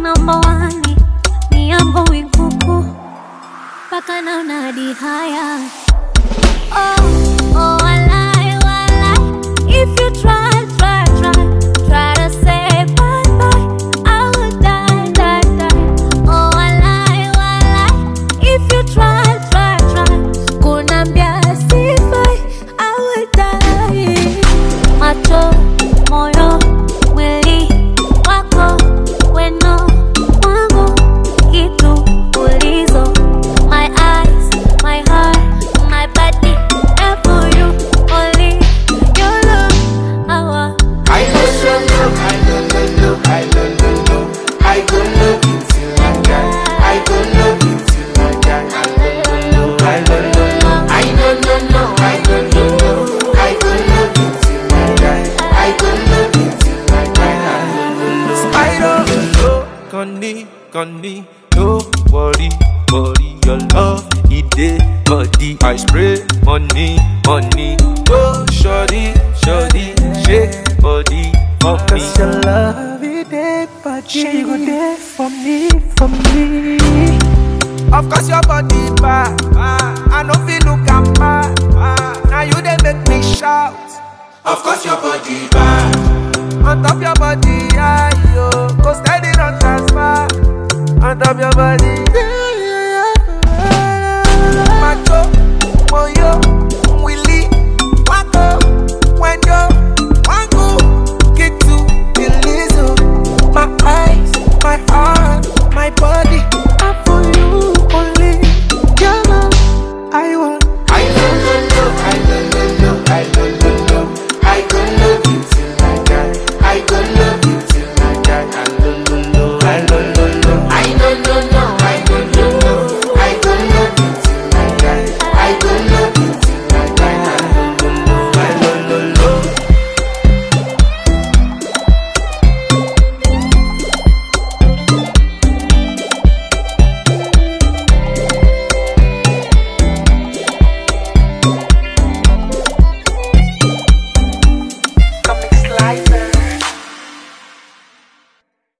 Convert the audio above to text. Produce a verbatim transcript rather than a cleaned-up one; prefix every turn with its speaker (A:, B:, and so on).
A: number one. Me, I'm going cuckoo. Back on now, the higher. Oh, oh, I lie, I lie. If you try, try, try, try to say bye bye, I will die, die, die. Oh, I lie, I lie. If you try, try, try, kunambia sifai, I will die. Macho, moyo, mwili wako, weno wangu, kitu ulizo. My eyes, my heart, my body, and for you, only your love. Our
B: I love you, I love you, I love you. I go love you till I die. I go love you till I die. I love you, I love you. I don't know, I don't know. I go love you till I die. I go love you till I die. Spider, Connie, Connie, no worry, worry. Your love, it dey body. I spray money, money. Oh, shorty, shorty, shake body for me.
C: Cause your love, it dey body. You go there for me, for me.
B: Of course your body bad, I no feel look am bad. Now you dey make me shout. Of course your body bad. On top your body, I yo go steady on transfer. On top your body, yeah, yeah, yeah. Macho, moyo, willy, wako, wendo, wangu, kitu, ilizo. My eyes, my heart, my body, are for you only. Your love, I want. I love you, I love you, I love you. I go love you till I die. I go love you till I die. I love you, I love you. I don't know, I don't know. I go love you till I die. I go love you till I die. I love you, I love you. Comic Slicer.